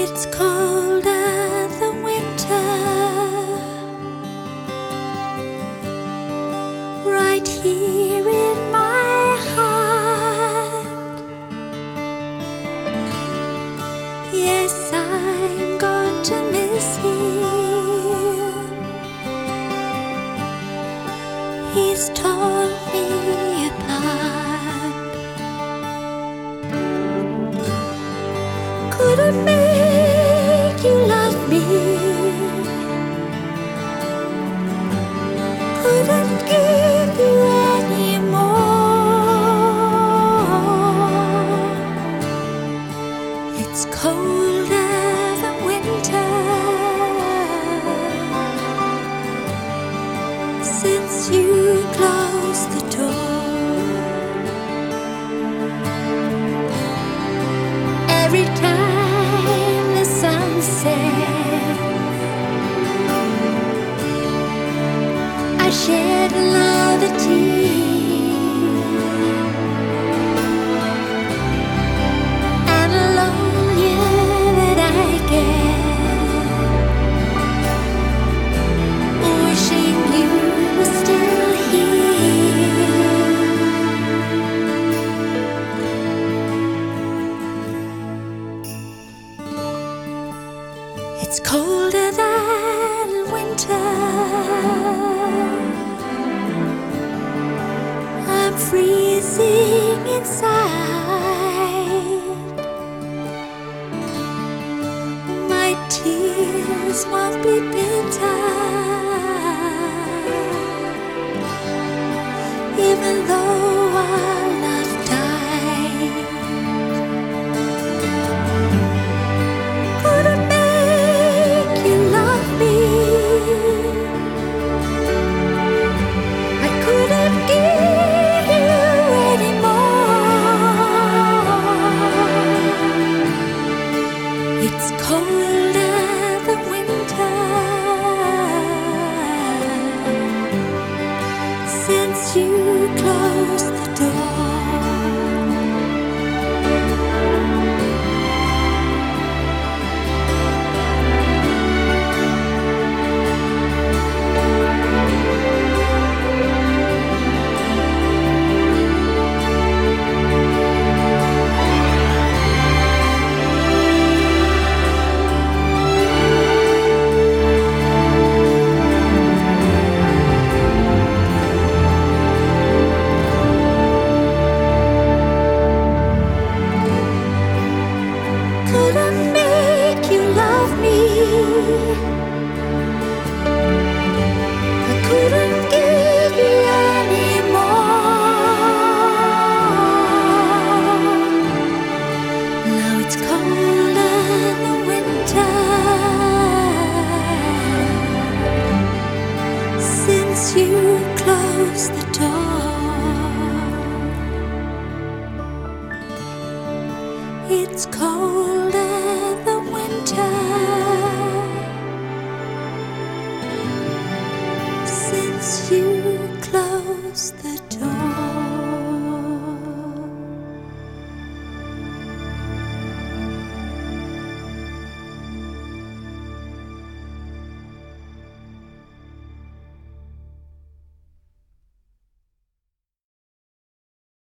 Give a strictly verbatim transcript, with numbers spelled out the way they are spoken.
It's colder than winter, right here in my heart. Yes, I'm going to miss him. He's torn me apart. Couldn't make you love me, couldn't give you any more. It's colder than winter since you closed the door. Every time the sun sets, I shed another tear, and the lonelier that I get, wishing you were still here. It's colder than winter, I'm freezing inside. My tears won't be bitter, even though our love died. Couldn't make you love me, I couldn't give you any more. It's colder than winter since you closed the door. Couldn't make you love me, I couldn't give you any more. Now it's colder than winter since you closed the door. It's colder than winter since you closed the door.